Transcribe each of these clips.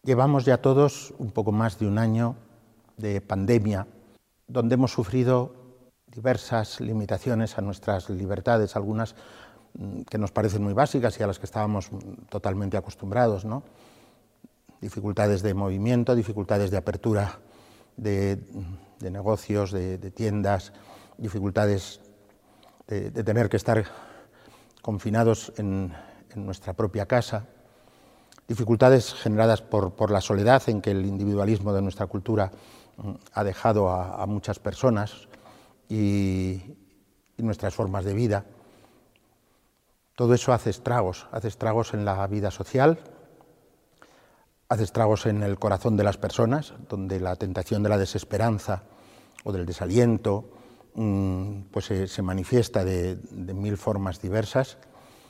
Llevamos ya todos un poco más de un año de pandemia, donde hemos sufrido diversas limitaciones a nuestras libertades, algunas que nos parecen muy básicas y a las que estábamos totalmente acostumbrados, ¿no? Dificultades de movimiento, dificultades de apertura de negocios, de tiendas, dificultades de tener que estar confinados en nuestra propia casa, dificultades generadas por la soledad en que el individualismo de nuestra cultura ha dejado a muchas personas y nuestras formas de vida. Todo eso hace estragos en la vida social, hace estragos en el corazón de las personas, donde la tentación de la desesperanza o del desaliento pues se manifiesta de mil formas diversas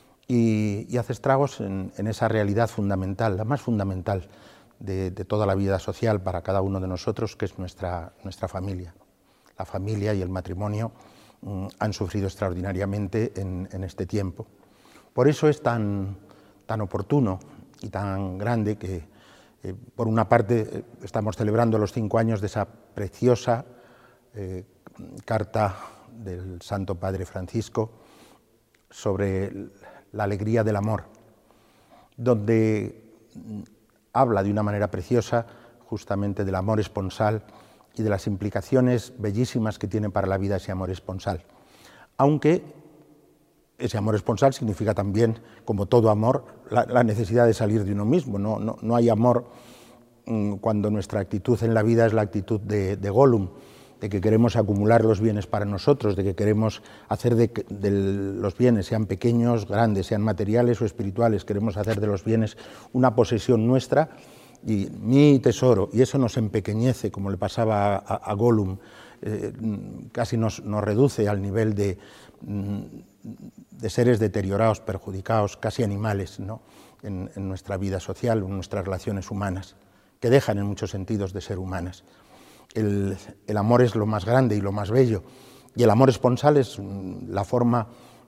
y hace estragos en esa realidad fundamental, la más fundamental de toda la vida social para cada uno de nosotros, que es nuestra familia. La familia y el matrimonio han sufrido extraordinariamente en este tiempo. Por eso es tan oportuno y tan grande que, por una parte, estamos celebrando los 5 años de esa preciosa carta del Santo Padre Francisco sobre la alegría del amor, donde habla de una manera preciosa justamente del amor esponsal y de las implicaciones bellísimas que tiene para la vida ese amor esponsal. Aunque ese amor esponsal significa también, como todo amor, la necesidad de salir de uno mismo. No hay amor cuando nuestra actitud en la vida es la actitud de Gollum, de que queremos acumular los bienes para nosotros, de que queremos hacer de los bienes, sean pequeños, grandes, sean materiales o espirituales, queremos hacer de los bienes una posesión nuestra y mi tesoro, y eso nos empequeñece, como le pasaba a Gollum, casi nos reduce al nivel de seres deteriorados, perjudicados, casi animales, ¿no? en nuestra vida social, en nuestras relaciones humanas, que dejan en muchos sentidos de ser humanas. El amor es lo más grande y lo más bello, y el amor esponsal es la forma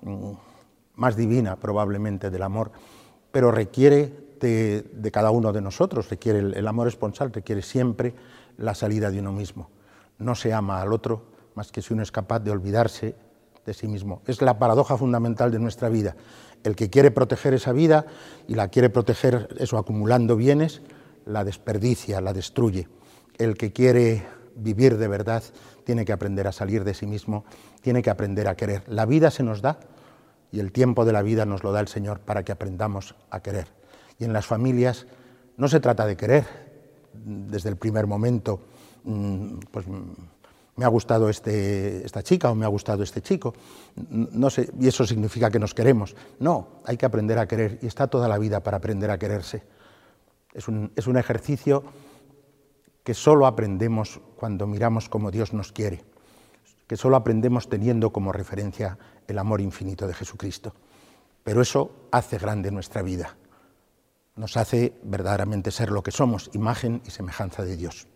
más divina probablemente del amor, pero requiere de cada uno de nosotros, el amor esponsal requiere siempre la salida de uno mismo. No se ama al otro más que si uno es capaz de olvidarse de sí mismo. Es la paradoja fundamental de nuestra vida. El que quiere proteger esa vida y la quiere proteger eso acumulando bienes, la desperdicia, la destruye. El que quiere vivir de verdad tiene que aprender a salir de sí mismo, tiene que aprender a querer. La vida se nos da y el tiempo de la vida nos lo da el Señor para que aprendamos a querer. Y en las familias no se trata de querer desde el primer momento, pues me ha gustado esta chica o me ha gustado este chico, no sé, y eso significa que nos queremos. No, hay que aprender a querer y está toda la vida para aprender a quererse. Es un ejercicio que solo aprendemos cuando miramos como Dios nos quiere, que solo aprendemos teniendo como referencia el amor infinito de Jesucristo. Pero eso hace grande nuestra vida, nos hace verdaderamente ser lo que somos, imagen y semejanza de Dios.